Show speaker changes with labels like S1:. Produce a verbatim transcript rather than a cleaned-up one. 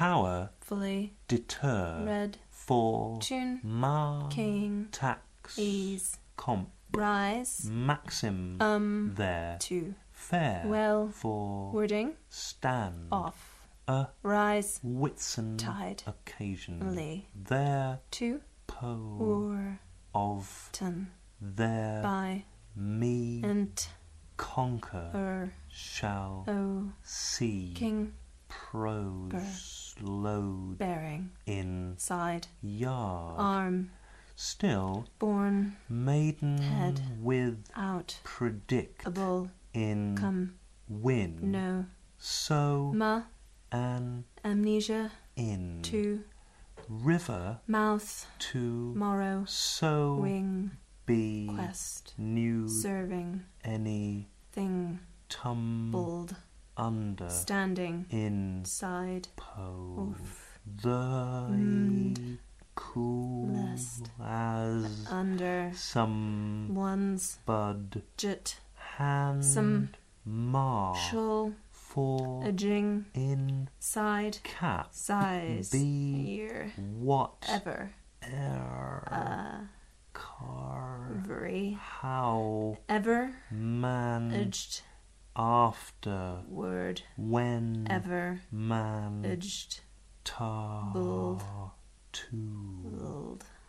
S1: power,
S2: fully,
S1: deter,
S2: red,
S1: for,
S2: tune,
S1: ma,
S2: king,
S1: tax,
S2: ease,
S1: comp,
S2: rise,
S1: maxim,
S2: um,
S1: there,
S2: to,
S1: fair,
S2: well,
S1: for,
S2: wording,
S1: stand,
S2: off,
S1: a,
S2: rise,
S1: Whitsun,
S2: tide,
S1: occasion,
S2: ly,
S1: there,
S2: to,
S1: po,
S2: or,
S1: of,
S2: ton,
S1: there,
S2: by,
S1: me,
S2: and,
S1: conquer,
S2: er,
S1: shall,
S2: o,
S1: see,
S2: king,
S1: prose, load,
S2: bearing,
S1: in,
S2: side,
S1: yard,
S2: arm,
S1: still,
S2: born,
S1: maiden,
S2: head,
S1: with,
S2: out,
S1: predict,
S2: able,
S1: in,
S2: come,
S1: win,
S2: no,
S1: so,
S2: ma,
S1: an,
S2: amnesia,
S1: in,
S2: to,
S1: river,
S2: mouth,
S1: to,
S2: morrow,
S1: so,
S2: wing,
S1: be,
S2: quest,
S1: new,
S2: serving,
S1: any,
S2: thing,
S1: tum,
S2: bold,
S1: under,
S2: standing,
S1: in,
S2: side,
S1: po,
S2: oof,
S1: the,
S2: mm,
S1: cool,
S2: lest,
S1: as,
S2: under,
S1: some,
S2: one's,
S1: bud,
S2: jit,
S1: hand,
S2: some,
S1: mar,
S2: shul,
S1: for,
S2: a jing,
S1: in,
S2: side,
S1: cap,
S2: size,
S1: be,
S2: year,
S1: what,
S2: ever,
S1: er,
S2: uh,
S1: car,
S2: very,
S1: how,
S2: ever,
S1: man,
S2: edged,
S1: after,
S2: word,
S1: when,
S2: ever,
S1: man,
S2: edged,
S1: ta,
S2: build,
S1: to,
S2: build.